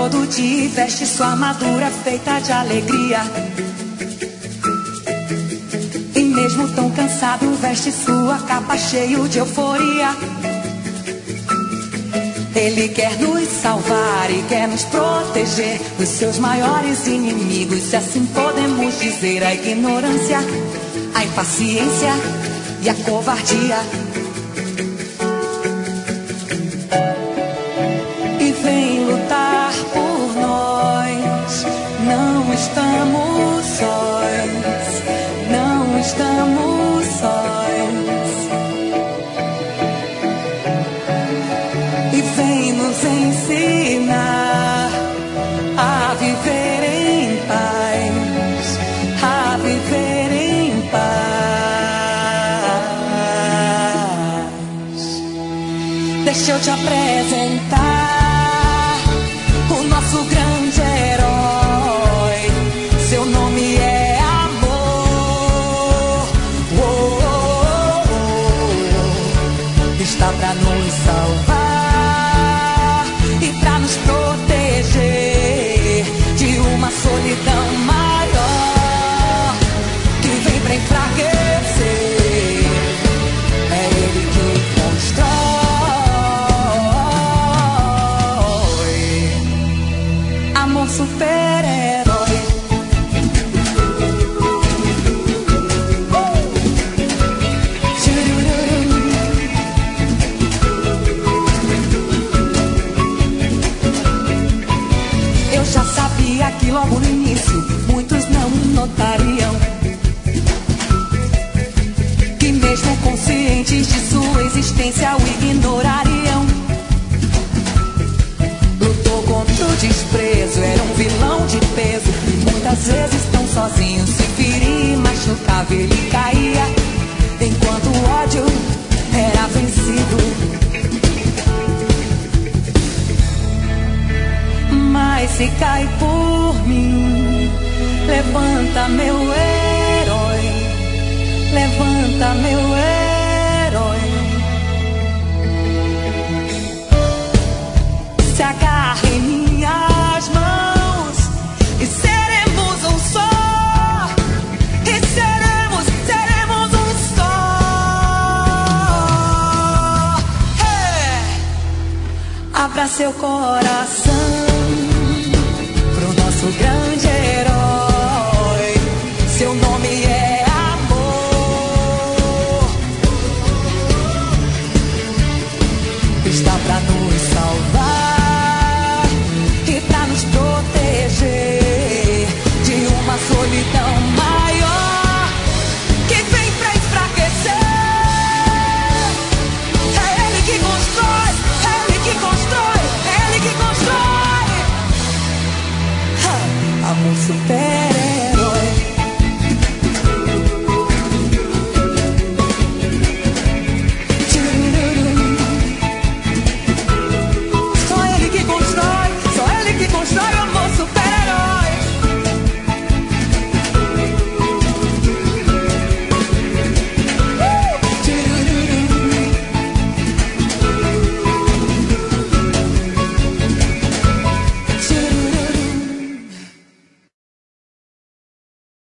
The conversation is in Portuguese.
todo dia e veste sua armadura feita de alegria. E mesmo tão cansado, veste sua capa cheio de euforia. Ele quer nos salvar e quer nos proteger dos seus maiores inimigos. Se assim podemos dizer, a ignorância, a impaciência e a covardia. E vem lutar por nós. Não estamos sós, não estamos sós. E vem nos ensinar a viver em paz, a viver em paz. Deixa eu te apresentar o nosso grande herói. Seu nome é amor. Está pra nos salvar e pra nos proteger de uma solidão maior que vem pra enfraquecer. É ele que constrói amor super-herói. Eu já sabia que logo no início muitos não notariam que mesmo conscientes de sua existência o ignorariam. Lutou contra o desprezo, era um vilão de peso. Muitas vezes tão sozinho, se feria e machucava, ele caía, enquanto o ódio era vencido. Mas se cai por mim, levanta meu herói, levanta meu herói. Se agarra em minhas mãos e seremos um só. E seremos um só. Hey! Abra seu coração pro nosso grande herói. Seu nome é amor. Está pra nos